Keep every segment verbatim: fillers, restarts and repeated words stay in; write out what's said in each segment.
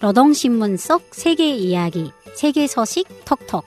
노동신문 속 세계 이야기, 세계 소식 톡톡.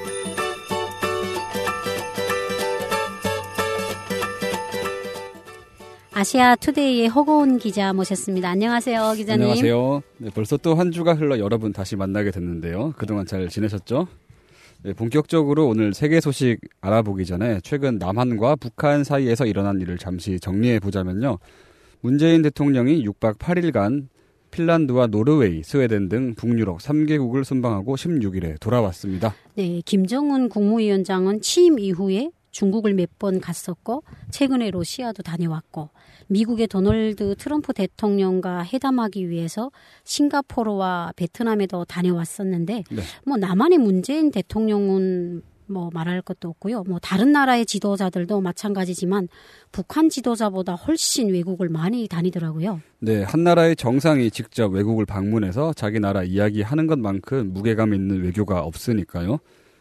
아시아 투데이의 허고운 기자 모셨습니다. 안녕하세요, 기자님. 안녕하세요. 네, 벌써 또 한 주가 흘러 여러분 다시 만나게 됐는데요. 그동안 잘 지내셨죠? 네, 본격적으로 오늘 세계 소식 알아보기 전에 최근 남한과 북한 사이에서 일어난 일을 잠시 정리해 보자면요. 문재인 대통령이 육 박 팔 일간 핀란드와 노르웨이, 스웨덴 등 북유럽 삼 개국을 순방하고 십육 일에 돌아왔습니다. 네, 김정은 국무위원장은 취임 이후에 중국을 몇 번 갔었고 최근에 러시아도 다녀왔고 미국의 도널드 트럼프 대통령과 회담하기 위해서 싱가포르와 베트남에도 다녀왔었는데 네. 뭐 남한의 문재인 대통령은 뭐 말할 것도 없고요. 뭐 다른 나라의 지도자들도 마찬가지지만 북한 지도자보다 훨씬 외국을 많이 다니더라고요. 네, 한 나라의 정상이 직접 외국을 방문해서 자기 나라 이야기하는 것만큼 무게감 있는 외교가 없으니까요.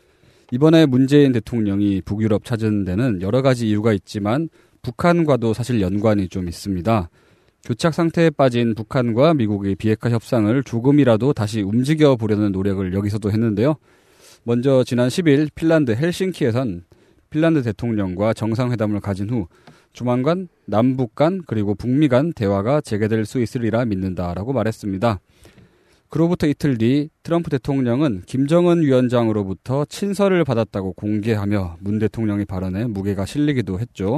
이번에 문재인 대통령이 북유럽 찾은 데는 여러 가지 이유가 있지만 북한과도 사실 연관이 좀 있습니다. 교착 상태에 빠진 북한과 미국의 비핵화 협상을 조금이라도 다시 움직여 보려는 노력을 여기서도 했는데요. 먼저 지난 십 일 핀란드 헬싱키에선 핀란드 대통령과 정상회담을 가진 후 조만간 남북 간 그리고 북미 간 대화가 재개될 수 있으리라 믿는다라고 말했습니다. 그로부터 이틀 뒤 트럼프 대통령은 김정은 위원장으로부터 친서를 받았다고 공개하며 문 대통령의 발언에 무게가 실리기도 했죠.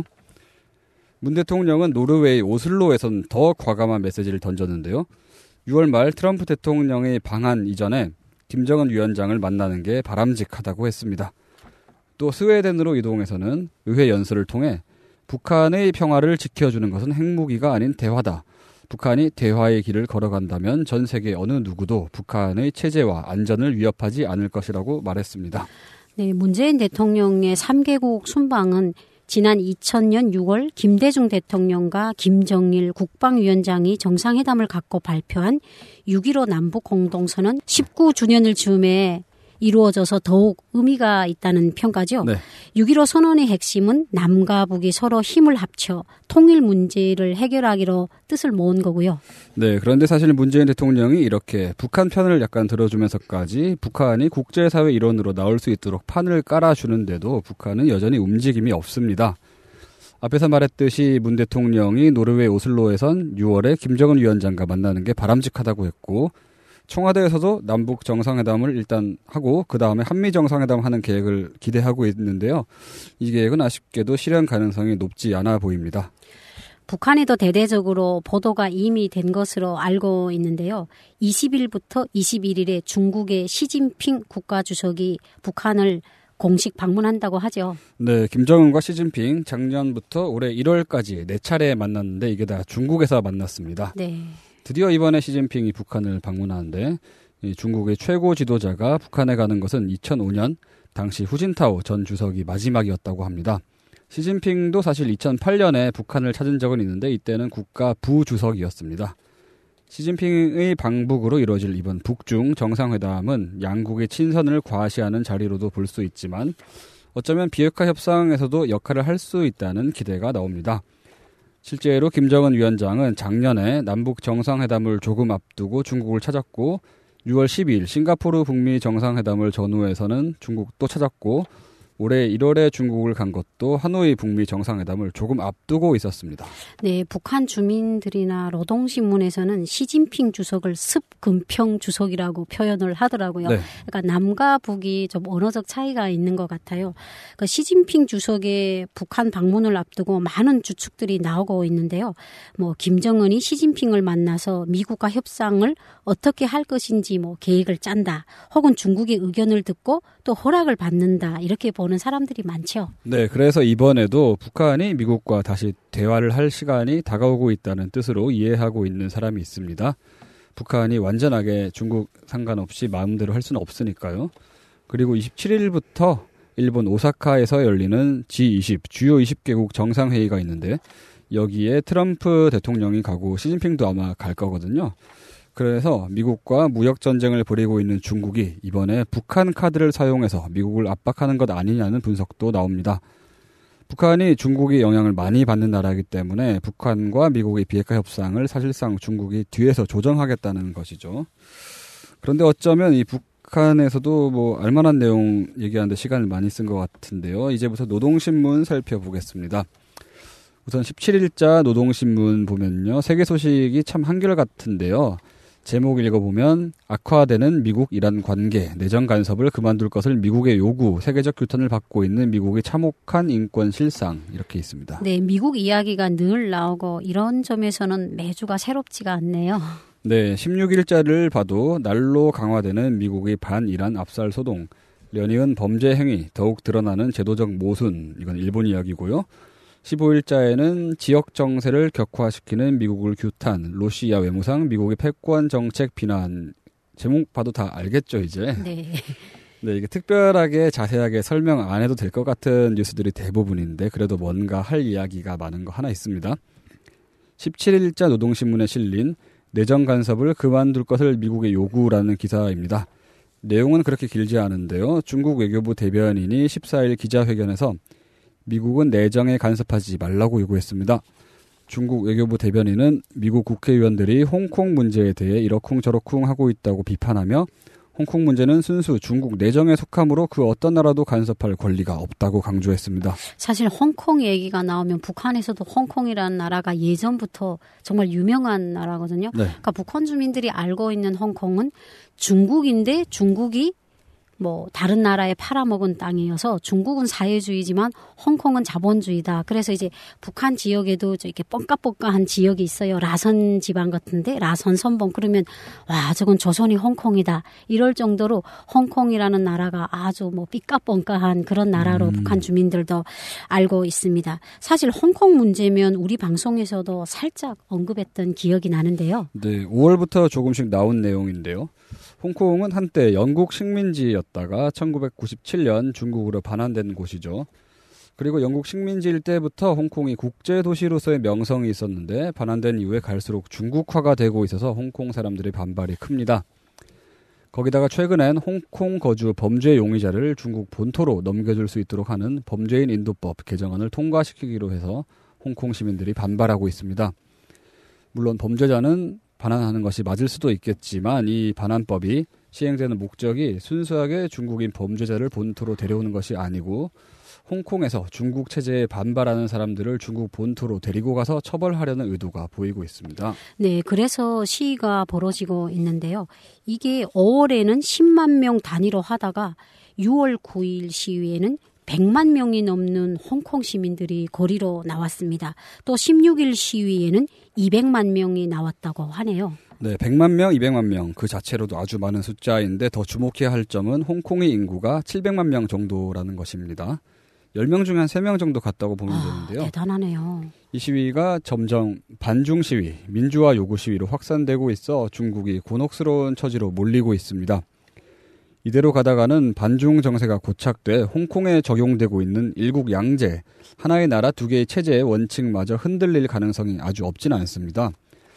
문 대통령은 노르웨이 오슬로에선 더 과감한 메시지를 던졌는데요. 유월 말 트럼프 대통령의 방한 이전에 김정은 위원장을 만나는 게 바람직하다고 했습니다. 또 스웨덴으로 이동해서는 의회 연설을 통해 북한의 평화를 지켜주는 것은 핵무기가 아닌 대화다. 북한이 대화의 길을 걸어간다면 전 세계 어느 누구도 북한의 체제와 안전을 위협하지 않을 것이라고 말했습니다. 네, 문재인 대통령의 삼 개국 순방은 지난 이천 년 유월 김대중 대통령과 김정일 국방위원장이 정상회담을 갖고 발표한 육 일오 남북공동선언 십구 주년을 즈음해 이루어져서 더욱 의미가 있다는 평가죠. 네. 육 일오 선언의 핵심은 남과 북이 서로 힘을 합쳐 통일 문제를 해결하기로 뜻을 모은 거고요. 네, 그런데 사실 문재인 대통령이 이렇게 북한 편을 약간 들어주면서까지 북한이 국제사회 일원으로 나올 수 있도록 판을 깔아주는데도 북한은 여전히 움직임이 없습니다. 앞에서 말했듯이 문 대통령이 노르웨이 오슬로에선 유월에 김정은 위원장과 만나는 게 바람직하다고 했고 청와대에서도 남북 정상회담을 일단 하고 그 다음에 한미 정상회담 하는 계획을 기대하고 있는데요. 이 계획은 아쉽게도 실현 가능성이 높지 않아 보입니다. 북한에도 대대적으로 보도가 이미 된 것으로 알고 있는데요. 이십 일부터 이십일 일에 중국의 시진핑 국가주석이 북한을 공식 방문한다고 하죠. 네, 김정은과 시진핑 작년부터 올해 일월까지 네 차례 만났는데 이게 다 중국에서 만났습니다. 네. 드디어 이번에 시진핑이 북한을 방문하는데 중국의 최고 지도자가 북한에 가는 것은 이천오 년 당시 후진타오 전 주석이 마지막이었다고 합니다. 시진핑도 사실 이천팔 년에 북한을 찾은 적은 있는데 이때는 국가 부주석이었습니다. 시진핑의 방북으로 이루어질 이번 북중 정상회담은 양국의 친선을 과시하는 자리로도 볼 수 있지만 어쩌면 비핵화 협상에서도 역할을 할 수 있다는 기대가 나옵니다. 실제로 김정은 위원장은 작년에 남북 정상회담을 조금 앞두고 중국을 찾았고 유월 십이일 싱가포르 북미 정상회담을 전후해서는 중국도 찾았고 올해 일월에 중국을 간 것도 하노이 북미 정상회담을 조금 앞두고 있었습니다. 네, 북한 주민들이나 노동신문에서는 시진핑 주석을 습근평 주석이라고 표현을 하더라고요. 네. 그러니까 남과 북이 좀 언어적 차이가 있는 것 같아요. 그러니까 시진핑 주석의 북한 방문을 앞두고 많은 추측들이 나오고 있는데요. 뭐 김정은이 시진핑을 만나서 미국과 협상을 어떻게 할 것인지 뭐 계획을 짠다. 혹은 중국의 의견을 듣고 또 허락을 받는다. 이렇게 보는 사람들이 많죠. 네, 그래서 이번에도 북한이 미국과 다시 대화를 할 시간이 다가오고 있다는 뜻으로 이해하고 있는 사람이 있습니다. 북한이 완전하게 중국 상관없이 마음대로 할 수는 없으니까요. 그리고 이십칠 일부터 일본 오사카에서 열리는 지 이십, 주요 이십 개국 정상회의가 있는데 여기에 트럼프 대통령이 가고 시진핑도 아마 갈 거거든요. 그래서 미국과 무역전쟁을 벌이고 있는 중국이 이번에 북한 카드를 사용해서 미국을 압박하는 것 아니냐는 분석도 나옵니다. 북한이 중국의 영향을 많이 받는 나라이기 때문에 북한과 미국의 비핵화 협상을 사실상 중국이 뒤에서 조정하겠다는 것이죠. 그런데 어쩌면 이 북한에서도 뭐 알만한 내용 얘기하는데 시간을 많이 쓴 것 같은데요. 이제부터 노동신문 살펴보겠습니다. 우선 십칠 일자 노동신문 보면요. 세계 소식이 참 한결같은데요. 제목 읽어보면 악화되는 미국-이란 관계, 내정 간섭을 그만둘 것을 미국의 요구, 세계적 규탄을 받고 있는 미국의 참혹한 인권 실상 이렇게 있습니다. 네, 미국 이야기가 늘 나오고 이런 점에서는 매주가 새롭지가 않네요. 네, 십육 일자를 봐도 날로 강화되는 미국의 반이란 압살 소동, 연이은 범죄 행위, 더욱 드러나는 제도적 모순, 이건 일본 이야기고요. 십오 일자에는 지역 정세를 격화시키는 미국을 규탄, 러시아 외무상 미국의 패권 정책 비난. 제목 봐도 다 알겠죠, 이제. 네. 네, 이게 특별하게 자세하게 설명 안 해도 될 것 같은 뉴스들이 대부분인데 그래도 뭔가 할 이야기가 많은 거 하나 있습니다. 십칠 일자 노동신문에 실린 내정 간섭을 그만둘 것을 미국의 요구라는 기사입니다. 내용은 그렇게 길지 않은데요. 중국 외교부 대변인이 십사 일 기자회견에서 미국은 내정에 간섭하지 말라고 요구했습니다. 중국 외교부 대변인은 미국 국회의원들이 홍콩 문제에 대해 이러쿵저러쿵 하고 있다고 비판하며 홍콩 문제는 순수 중국 내정에 속하므로 그 어떤 나라도 간섭할 권리가 없다고 강조했습니다. 사실 홍콩 얘기가 나오면 북한에서도 홍콩이라는 나라가 예전부터 정말 유명한 나라거든요. 네. 그러니까 북한 주민들이 알고 있는 홍콩은 중국인데 중국이 뭐 다른 나라에 팔아먹은 땅이어서 중국은 사회주의지만 홍콩은 자본주의다. 그래서 이제 북한 지역에도 이렇게 뻥까뻥까한 지역이 있어요. 라선 지방 같은데 라선 선봉 그러면 와 저건 조선이 홍콩이다. 이럴 정도로 홍콩이라는 나라가 아주 뭐 삐까뻥까한 그런 나라로 음. 북한 주민들도 알고 있습니다. 사실 홍콩 문제면 우리 방송에서도 살짝 언급했던 기억이 나는데요. 네, 오월부터 조금씩 나온 내용인데요. 홍콩은 한때 영국 식민지였다가 천구백구십칠 년 중국으로 반환된 곳이죠. 그리고 영국 식민지일 때부터 홍콩이 국제도시로서의 명성이 있었는데 반환된 이후에 갈수록 중국화가 되고 있어서 홍콩 사람들의 반발이 큽니다. 거기다가 최근엔 홍콩 거주 범죄 용의자를 중국 본토로 넘겨줄 수 있도록 하는 범죄인 인도법 개정안을 통과시키기로 해서 홍콩 시민들이 반발하고 있습니다. 물론 범죄자는 반환하는 것이 맞을 수도 있겠지만 이 반환법이 시행되는 목적이 순수하게 중국인 범죄자를 본토로 데려오는 것이 아니고 홍콩에서 중국 체제에 반발하는 사람들을 중국 본토로 데리고 가서 처벌하려는 의도가 보이고 있습니다. 네, 그래서 시위가 벌어지고 있는데요. 이게 오월에는 십만 명 단위로 하다가 유월 구일 시위에는 백만 명이 넘는 홍콩 시민들이 거리로 나왔습니다. 또 십육 일 시위에는 이백만 명이 나왔다고 하네요. 네, 백만 명, 이백만 명 그 자체로도 아주 많은 숫자인데 더 주목해야 할 점은 홍콩의 인구가 칠백만 명 정도라는 것입니다. 열 명 중에 한 세 명 정도 갔다고 보면 아, 되는데요. 대단하네요. 이 시위가 점점 반중 시위, 민주화 요구 시위로 확산되고 있어 중국이 곤혹스러운 처지로 몰리고 있습니다. 이대로 가다가는 반중 정세가 고착돼 홍콩에 적용되고 있는 일국 양제, 하나의 나라 두 개의 체제의 원칙마저 흔들릴 가능성이 아주 없지는 않습니다.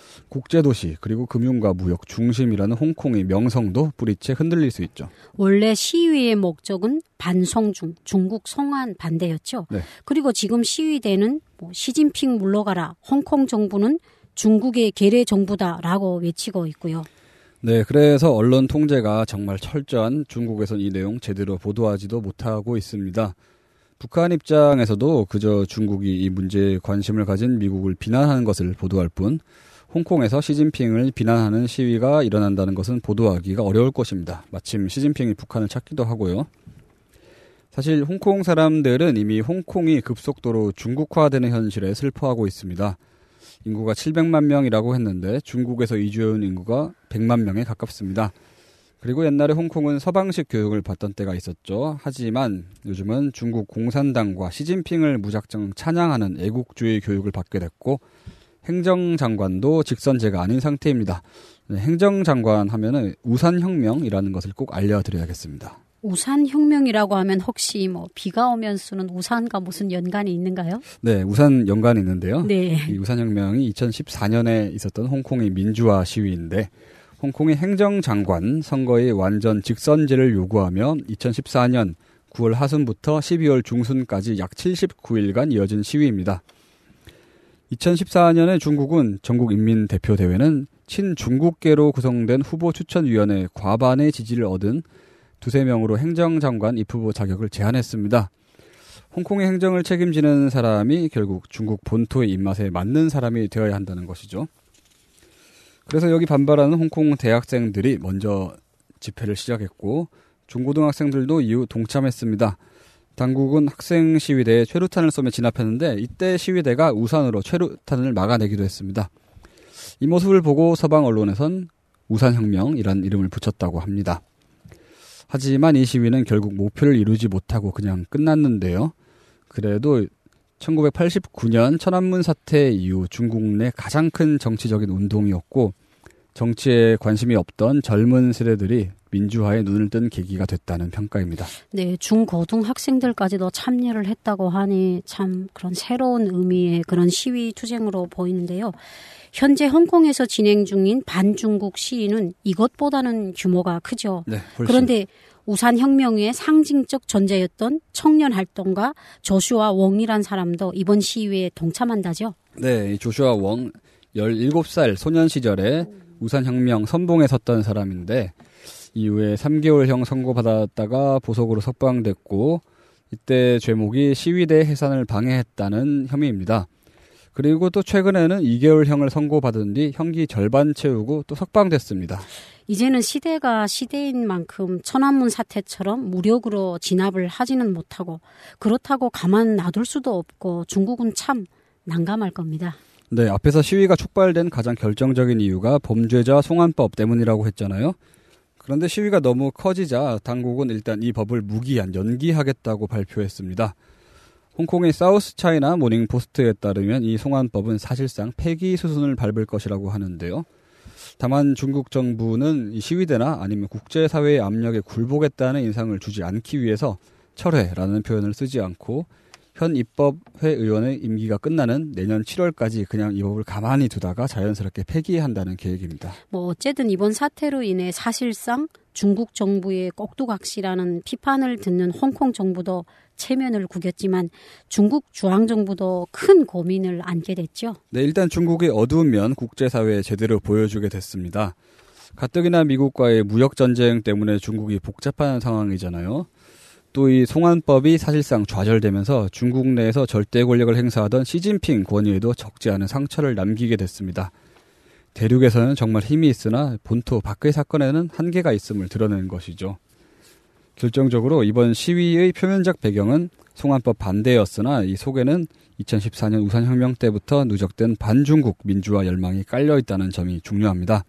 국제도시 그리고 금융과 무역 중심이라는 홍콩의 명성도 뿌리채 흔들릴 수 있죠. 원래 시위의 목적은 반송중, 중국 송환 반대였죠. 네. 그리고 지금 시위대는 뭐 시진핑 물러가라, 홍콩 정부는 중국의 계례 정부다라고 외치고 있고요. 네, 그래서 언론 통제가 정말 철저한 중국에선 이 내용 제대로 보도하지도 못하고 있습니다. 북한 입장에서도 그저 중국이 이 문제에 관심을 가진 미국을 비난하는 것을 보도할 뿐 홍콩에서 시진핑을 비난하는 시위가 일어난다는 것은 보도하기가 어려울 것입니다. 마침 시진핑이 북한을 찾기도 하고요. 사실 홍콩 사람들은 이미 홍콩이 급속도로 중국화되는 현실에 슬퍼하고 있습니다. 인구가 칠백만 명이라고 했는데 중국에서 이주해온 인구가 백만 명에 가깝습니다. 그리고 옛날에 홍콩은 서방식 교육을 받던 때가 있었죠. 하지만 요즘은 중국 공산당과 시진핑을 무작정 찬양하는 애국주의 교육을 받게 됐고 행정장관도 직선제가 아닌 상태입니다. 행정장관 하면은 우산혁명이라는 것을 꼭 알려드려야겠습니다. 우산혁명이라고 하면 혹시 뭐 비가 오면 쓰는 우산과 무슨 연관이 있는가요? 네, 우산 연관이 있는데요. 네. 이 우산혁명이 이천십사 년에 있었던 홍콩의 민주화 시위인데 홍콩의 행정장관 선거의 완전 직선제를 요구하며 이천십사 년 구월 하순부터 십이월 중순까지 약 칠십구 일간 이어진 시위입니다. 이천십사 년에 중국은 전국인민대표대회는 친중국계로 구성된 후보 추천위원회 과반의 지지를 얻은 두세 명으로 행정장관 입후보 자격을 제안했습니다. 홍콩의 행정을 책임지는 사람이 결국 중국 본토의 입맛에 맞는 사람이 되어야 한다는 것이죠. 그래서 여기 반발하는 홍콩 대학생들이 먼저 집회를 시작했고 중고등학생들도 이후 동참했습니다. 당국은 학생 시위대에 최루탄을 쏘며 진압했는데 이때 시위대가 우산으로 최루탄을 막아내기도 했습니다. 이 모습을 보고 서방 언론에선 우산혁명이란 이름을 붙였다고 합니다. 하지만 이 시위는 결국 목표를 이루지 못하고 그냥 끝났는데요. 그래도 천구백팔십구 년 천안문 사태 이후 중국 내 가장 큰 정치적인 운동이었고 정치에 관심이 없던 젊은 세대들이 민주화에 눈을 뜬 계기가 됐다는 평가입니다. 네, 중고등학생들까지도 참여를 했다고 하니 참 그런 새로운 의미의 그런 시위 투쟁으로 보이는데요. 현재 홍콩에서 진행 중인 반중국 시위는 이것보다는 규모가 크죠. 네, 훨씬. 그런데 우산혁명의 상징적 존재였던 청년활동가 조슈아 웡이란 사람도 이번 시위에 동참한다죠. 네, 조슈아 웡 열일곱 살 소년 시절에 우산혁명 선봉에 섰던 사람인데 이후에 삼 개월형 선고받았다가 보석으로 석방됐고 이때 죄목이 시위대 해산을 방해했다는 혐의입니다. 그리고 또 최근에는 이 개월형을 선고받은 뒤 형기 절반 채우고 또 석방됐습니다. 이제는 시대가 시대인 만큼 천안문 사태처럼 무력으로 진압을 하지는 못하고 그렇다고 가만 놔둘 수도 없고 중국은 참 난감할 겁니다. 네, 앞에서 시위가 촉발된 가장 결정적인 이유가 범죄자 송환법 때문이라고 했잖아요. 그런데 시위가 너무 커지자 당국은 일단 이 법을 무기한 연기하겠다고 발표했습니다. 홍콩의 사우스 차이나 모닝 포스트에 따르면 이 송환법은 사실상 폐기 수순을 밟을 것이라고 하는데요. 다만 중국 정부는 이 시위대나 아니면 국제사회의 압력에 굴복했다는 인상을 주지 않기 위해서 철회라는 표현을 쓰지 않고 현 입법회 의원의 임기가 끝나는 내년 칠월까지 그냥 이 법을 가만히 두다가 자연스럽게 폐기한다는 계획입니다. 뭐 어쨌든 이번 사태로 인해 사실상 중국 정부의 꼭두각시라는 비판을 듣는 홍콩 정부도 체면을 구겼지만 중국 중앙정부도 큰 고민을 안게 됐죠. 네, 일단 중국의 어두운 면 국제사회에 제대로 보여주게 됐습니다. 가뜩이나 미국과의 무역전쟁 때문에 중국이 복잡한 상황이잖아요. 또 이 송환법이 사실상 좌절되면서 중국 내에서 절대 권력을 행사하던 시진핑 권위에도 적지 않은 상처를 남기게 됐습니다. 대륙에서는 정말 힘이 있으나 본토 밖의 사건에는 한계가 있음을 드러낸 것이죠. 결정적으로 이번 시위의 표면적 배경은 송환법 반대였으나 이 속에는 이천십사 년 우산혁명 때부터 누적된 반중국 민주화 열망이 깔려있다는 점이 중요합니다.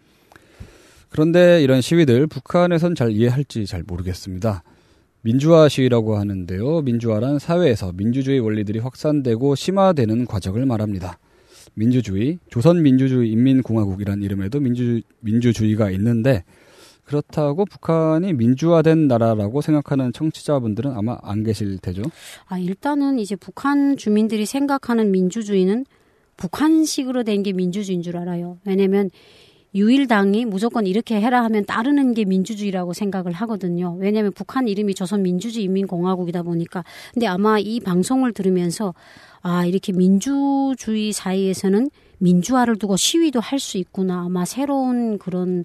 그런데 이런 시위들 북한에선 잘 이해할지 잘 모르겠습니다. 민주화 시위라고 하는데요. 민주화란 사회에서 민주주의 원리들이 확산되고 심화되는 과정을 말합니다. 민주주의, 조선민주주의 인민공화국이란 이름에도 민주, 민주주의가 있는데 그렇다고 북한이 민주화된 나라라고 생각하는 청취자분들은 아마 안 계실 테죠. 아, 일단은 이제 북한 주민들이 생각하는 민주주의는 북한식으로 된 게 민주주의인 줄 알아요. 왜냐하면 유일당이 무조건 이렇게 해라 하면 따르는 게 민주주의라고 생각을 하거든요. 왜냐하면 북한 이름이 조선민주주의인민공화국이다 보니까. 근데 아마 이 방송을 들으면서 아, 이렇게 민주주의 사이에서는 민주화를 두고 시위도 할 수 있구나. 아마 새로운 그런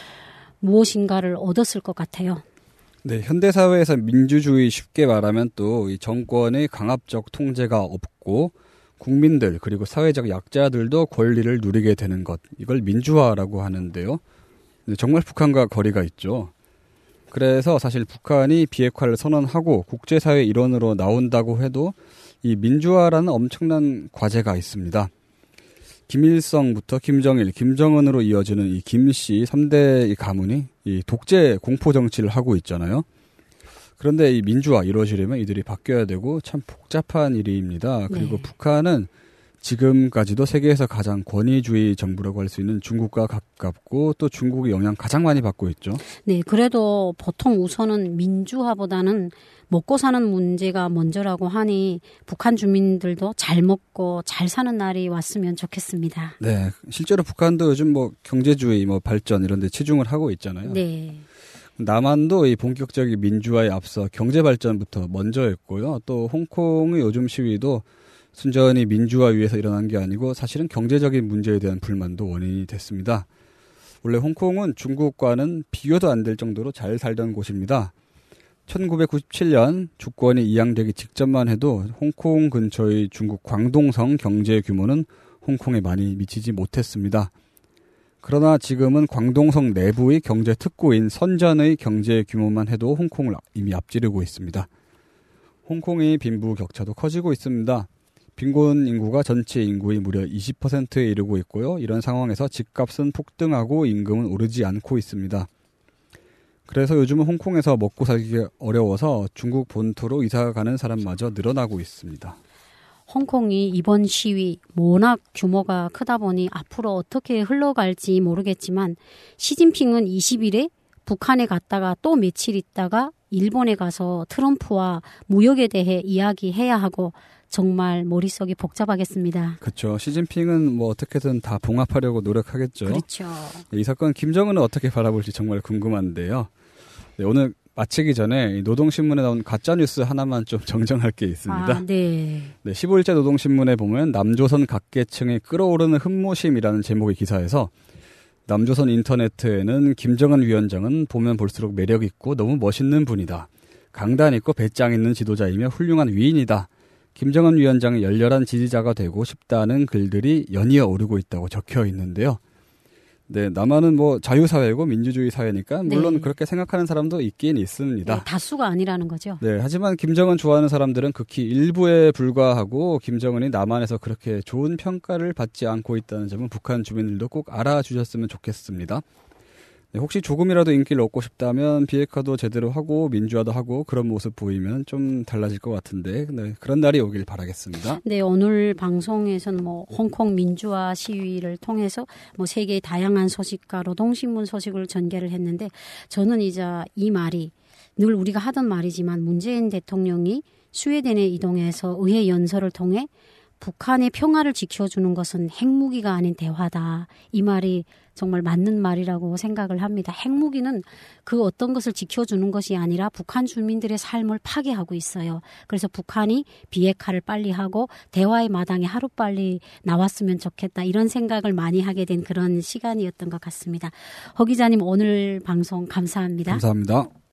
무엇인가를 얻었을 것 같아요. 네, 현대사회에서 민주주의 쉽게 말하면 또 이 정권의 강압적 통제가 없고 국민들 그리고 사회적 약자들도 권리를 누리게 되는 것. 이걸 민주화라고 하는데요. 정말 북한과 거리가 있죠. 그래서 사실 북한이 비핵화를 선언하고 국제사회 일원으로 나온다고 해도 이 민주화라는 엄청난 과제가 있습니다. 김일성부터 김정일, 김정은으로 이어지는 이 김씨 삼 대 가문이 이 독재 공포 정치를 하고 있잖아요. 그런데 이 민주화 이루어지려면 이들이 바뀌어야 되고 참 복잡한 일입니다. 그리고 네. 북한은 지금까지도 세계에서 가장 권위주의 정부라고 할 수 있는 중국과 가깝고 또 중국의 영향 가장 많이 받고 있죠. 네, 그래도 보통 우선은 민주화보다는 먹고 사는 문제가 먼저라고 하니 북한 주민들도 잘 먹고 잘 사는 날이 왔으면 좋겠습니다. 네, 실제로 북한도 요즘 뭐 경제주의, 뭐 발전 이런 데 치중을 하고 있잖아요. 네. 남한도 이 본격적인 민주화에 앞서 경제 발전부터 먼저 했고요. 또 홍콩의 요즘 시위도 순전히 민주화 위해서 일어난 게 아니고 사실은 경제적인 문제에 대한 불만도 원인이 됐습니다. 원래 홍콩은 중국과는 비교도 안 될 정도로 잘 살던 곳입니다. 천구백구십칠 년 주권이 이양되기 직전만 해도 홍콩 근처의 중국 광동성 경제 규모는 홍콩에 많이 미치지 못했습니다. 그러나 지금은 광동성 내부의 경제 특구인 선전의 경제 규모만 해도 홍콩을 이미 앞지르고 있습니다. 홍콩의 빈부 격차도 커지고 있습니다. 빈곤 인구가 전체 인구의 무려 이십 퍼센트에 이르고 있고요. 이런 상황에서 집값은 폭등하고 임금은 오르지 않고 있습니다. 그래서 요즘은 홍콩에서 먹고 살기 어려워서 중국 본토로 이사가는 사람마저 늘어나고 있습니다. 홍콩이 이번 시위 워낙 규모가 크다 보니 앞으로 어떻게 흘러갈지 모르겠지만 시진핑은 이십 일에 북한에 갔다가 또 며칠 있다가 일본에 가서 트럼프와 무역에 대해 이야기해야 하고 정말 머릿속이 복잡하겠습니다. 그렇죠. 시진핑은 뭐 어떻게든 다 봉합하려고 노력하겠죠. 그렇죠. 이 사건 김정은은 어떻게 바라볼지 정말 궁금한데요. 네, 오늘 마치기 전에 노동신문에 나온 가짜뉴스 하나만 좀 정정할 게 있습니다. 아, 네. 네, 십오 일째 노동신문에 보면 남조선 각계층의 끌어오르는 흠모심이라는 제목의 기사에서 남조선 인터네트에는 김정은 위원장은 보면 볼수록 매력 있고 너무 멋있는 분이다. 강단 있고 배짱 있는 지도자이며 훌륭한 위인이다. 김정은 위원장의 열렬한 지지자가 되고 싶다는 글들이 연이어 오르고 있다고 적혀 있는데요. 네, 남한은 뭐 자유사회고 민주주의 사회니까 물론 네. 그렇게 생각하는 사람도 있긴 있습니다. 네, 다수가 아니라는 거죠. 네, 하지만 김정은 좋아하는 사람들은 극히 일부에 불과하고 김정은이 남한에서 그렇게 좋은 평가를 받지 않고 있다는 점은 북한 주민들도 꼭 알아주셨으면 좋겠습니다. 네, 혹시 조금이라도 인기를 얻고 싶다면 비핵화도 제대로 하고 민주화도 하고 그런 모습 보이면 좀 달라질 것 같은데 네, 그런 날이 오길 바라겠습니다. 네, 오늘 방송에서는 뭐 홍콩 민주화 시위를 통해서 뭐 세계의 다양한 소식과 노동신문 소식을 전개를 했는데 저는 이제 이 말이 늘 우리가 하던 말이지만 문재인 대통령이 스웨덴에 이동해서 의회 연설을 통해 북한의 평화를 지켜주는 것은 핵무기가 아닌 대화다. 이 말이 정말 맞는 말이라고 생각을 합니다. 핵무기는 그 어떤 것을 지켜주는 것이 아니라 북한 주민들의 삶을 파괴하고 있어요. 그래서 북한이 비핵화를 빨리 하고 대화의 마당에 하루빨리 나왔으면 좋겠다. 이런 생각을 많이 하게 된 그런 시간이었던 것 같습니다. 허 기자님 오늘 방송 감사합니다. 감사합니다.